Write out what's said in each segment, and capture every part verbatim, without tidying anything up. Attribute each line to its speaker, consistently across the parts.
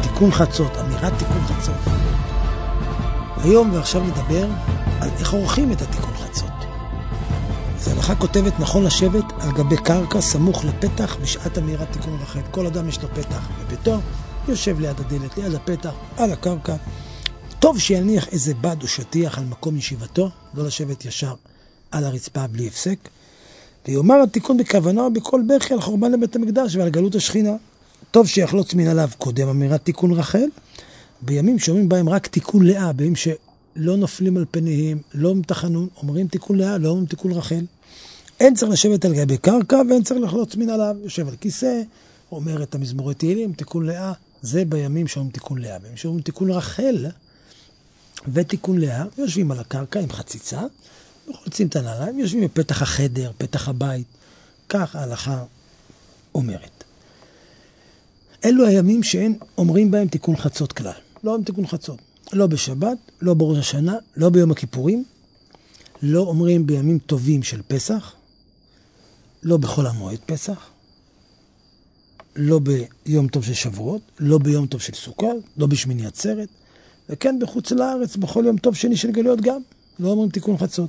Speaker 1: תיקון חצות, אמירת תיקון חצות. היום ועכשיו נדבר על איך עורכים את התיקון חצות. אז ההלכה כותבת נכון לשבת על גבי קרקע סמוך לפתח בשעת אמירת תיקון רחל. כל אדם יש לו פתח בביתו, יושב ליד הדלת, ליד הפתח, על הקרקע. טוב שיניח איזה בד או שטיח על מקום ישיבתו, לא לשבת ישר על הרצפה בלי הפסק. ויאמר התיקון בכוונה ובכל בכי על חורבן לבית המקדש ועל גלות השכינה. טוב שיחלוץ מנעליו קודם אמירת תיקון רחל, בימים שאומרים בהם רק תיקון לאה, בימים שלא נופלים על פניהם, לא מתחנון, אומרים תיקון לאה, לא אומרים תיקון רחל. אין צריך לשבת על גבי קרקע ואין צריך לחלוץ מנעליו, יושב על כיסא, אומר את המזמורי תהילים, תיקון לאה, זה בימים שאומרים תיקון לאה. בימים שאומרים תיקון רחל ותיקון לאה, יושבים על הקרקע עם חציצה, וחולצים את הנעליים, יושבים בפתח החדר, פתח הבית, כך ההלכה אומרת. אלו הימים שאין אומרים בהם תיקון חצות כלל. לא אומרים תיקון חצות. לא בשבת, לא בראש השנה, לא ביום הכיפורים, לא אומרים בימים טובים של פסח, לא בחול המועד פסח, לא ביום טוב של שבועות, לא ביום טוב של סוכות, לא בשמיני עצרת, וכן בחוץ לארץ, בכל יום טוב שני של גלויות גם, לא אומרים תיקון חצות.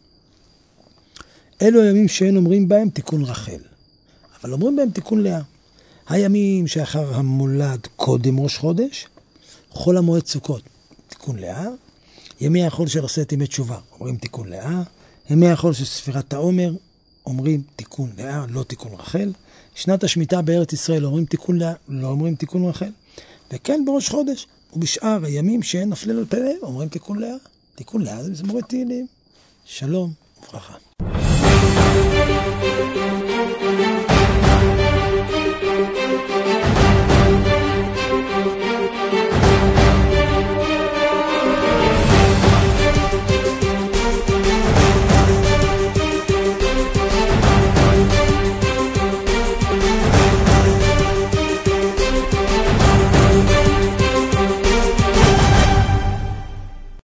Speaker 1: אלו הימים שאין אומרים בהם תיקון רחל, אבל אומרים בהם תיקון לאה. הימים שאחר המולד קודם ראש חודש, חול המועד סוכות, תיקון לאה. ימי החול של עשרת ימי תשובה, אומרים תיקון לאה. ימי החול של ספירת העומר, אומרים תיקון לאה, לא תיקון רחל. שנת השמיטה בארץ ישראל, אומרים תיקון לאה, לא אומרים תיקון רחל. וכן בראש חודש, ובשאר הימים שאין נפלל על פניהם, אומרים תיקון לאה. תיקון לאה זה מזמורי תהילים. שלום וברכה.